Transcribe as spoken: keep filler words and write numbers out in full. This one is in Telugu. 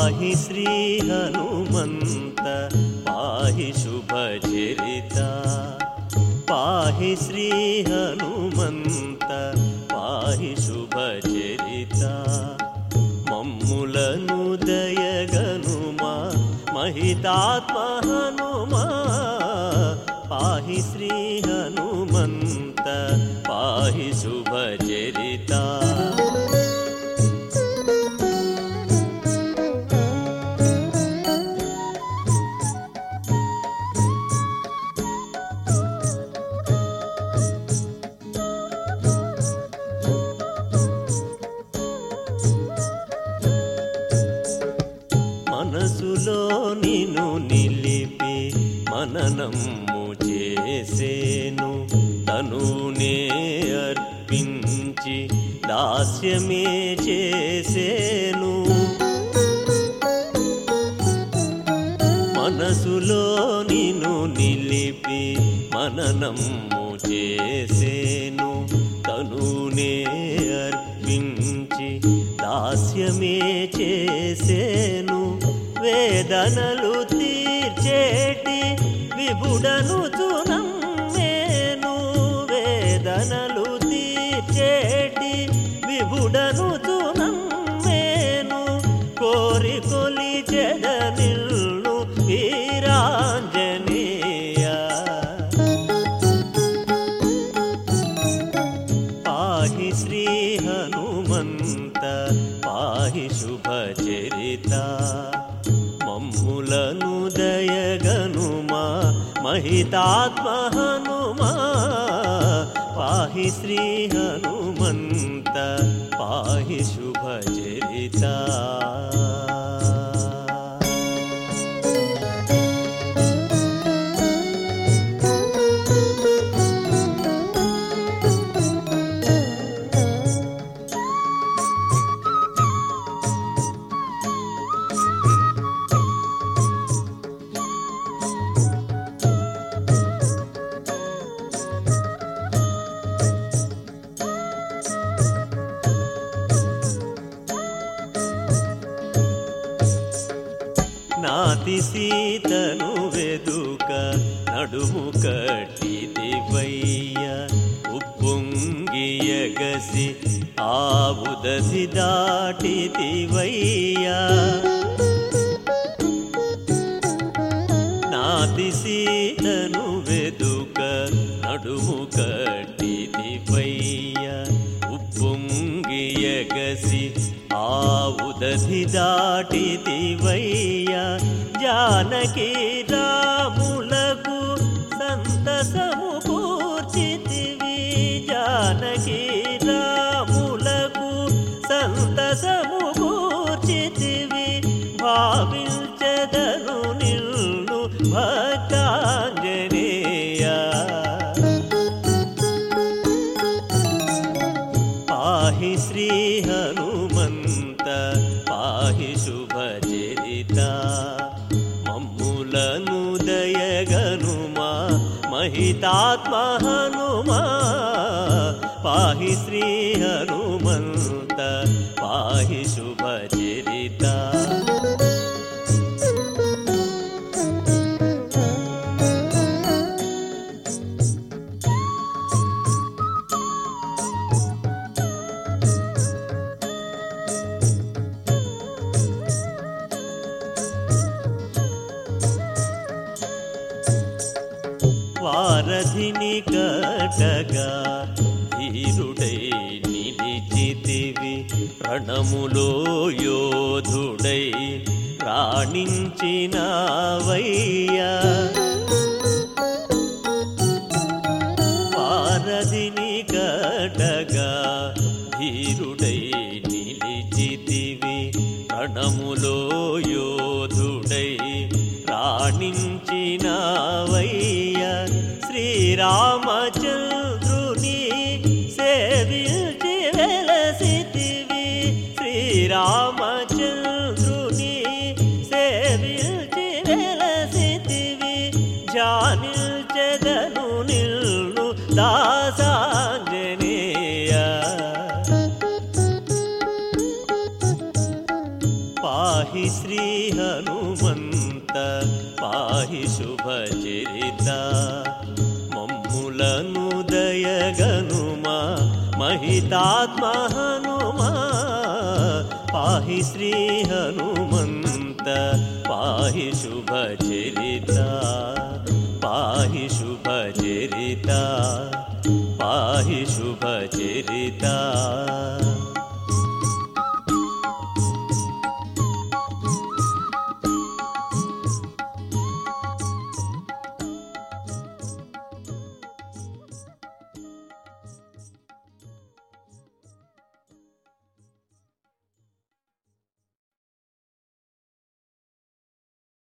पाहि श्री हनुमंत पाहि शुभचरिता पाहि श्री हनुमंत पाहि शुभचरिता मम्मुలను दयगनुमा महितात्मा हनुमा पाहि श्री हनुमंत पाहि शुभचरिता మనసులో నిన్ను నిలిపి మననమ్ము చేసేను తనునే అర్పించి దాస్యమే చేసేను మనసులో నిన్ను నిలిపి మననమ్ము చేసేను తనునే అర్పించి దాస్యమే చేసేను వేదనలు తీర్చేటి విభుడను తునమ్మేను వేదనలు తీర్చేటి విభుడను తునమ్మేను కోరి కొలిచెద నిల్ను వీరాంజనేయ పాహి శ్రీ హనుమంత పాహి శుభచరితా మమ్ములను దయగనుమా महितात्मा हनुमा पाहि श्री हनुमंत पाहि शुभचरिता నాతి సీతను వెదుక నడుము కట్టిదివయ్య ఉప్పొంగియగసి ఆవుదసి దాటిదివయ్య నాతి సీతను వెదుక నడుము కట్టిదివయ్య ఉప్పొంగియగసి ఆవుదసి దాటిదివయ్య जानकी रामुలకు సంతసము కూర్చితివి जानकी రాములకు సంతసము కూర్చితివి భావించెదను నిన్ను భక్తాంజనేయ పాహి శ్రీ హనుమంత పాహి శుభచరితా మమ్ములను దయగనుమా महितात्मा हनुमा पाहि श्री हनुमंत पाहि शुभचरिता వారధిని కటగా ధీరుడై నిలిచితివి రణములో యోధుడై రాణించినవయ్యా వారధిని కటగా ధీరుడై నిలిచితివి రణములో యోధుడై రాణించినవయ్యా శ్రీరామచంద్రుని సేవించి వెలసితివి శ్రీరామచంద్రుని సేవించి వెలసితివి జానిల్చెదను నిల్ను దాసాంజనేయ पाहि श्री हनुमन्त पाहि शुभचरिता मम्मुలను दयगनुमा महितात्मा हनुमा पाहि श्री हनुमन्त पाहि शुभचरिता पाहि शुभचरिता पाहि शुभचरिता।